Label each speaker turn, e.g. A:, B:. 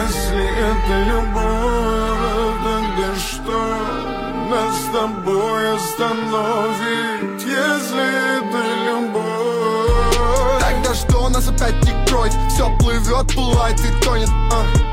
A: Если это любовь, тогда что нас с тобой остановит? Если это любовь,
B: тогда что нас опять не кроет? Все плывет, пылает и тонет,